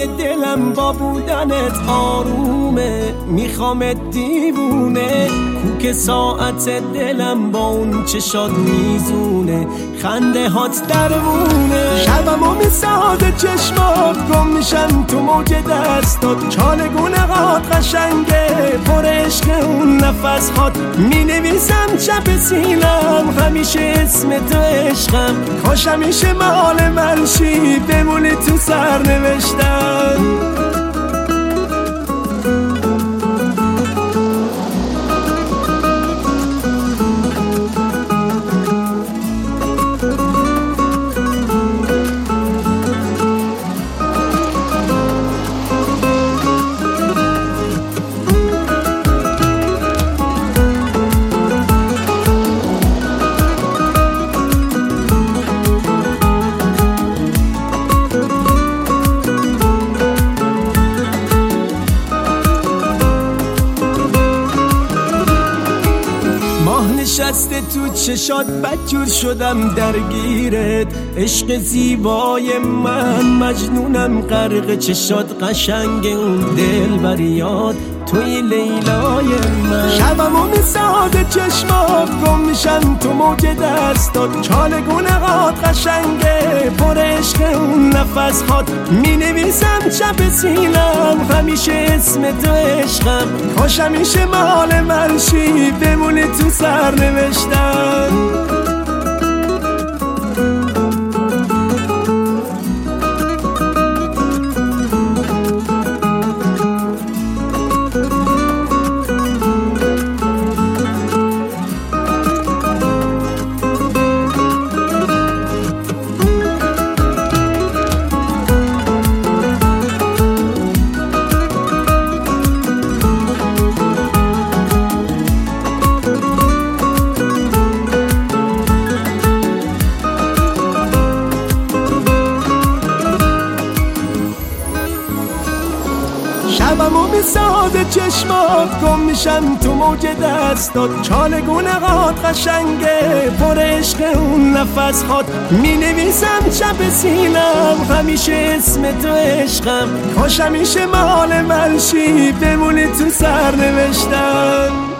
فضای دلم با بودنت آرومه، میخوامت دیوونه. کوک ساعت دلم با اون چشات میزونه، خنده هات درمونه. شبمو میساده چشمات، گم میشم تو موج دستات. چالگونه هات قشنگه، پر عشق اون نفس هات. مینویسم چپ سینم همیشه اسم تو عشقم. کاش همیشه مال من شی، بمونی تو سرنوشتم. نشسته تو چشات بدجور شدم درگیرت. عشق زیبای من مجنونم غرق چشات. قشنگ اون دل بریاد توی لیلای من. شبمو میساده چشمات، گم میشم تو موج دستات. چالگونه هات قشنگه، پر عشق اون نفس هات. مینویسم چپ سینم همیشه اسم تو عشقم. کاش همیشه مال من شی، بمونی تو سرنوشتم. شبمو میساده چشمات، گم میشم تو موج دستات. چالگونه هات قشنگه، پر عشق اون نفس هات. مینویسم چپ سینم همیشه اسم تو عشقم. کاش همیشه مال من شی، بمونی تو سرنوشتم.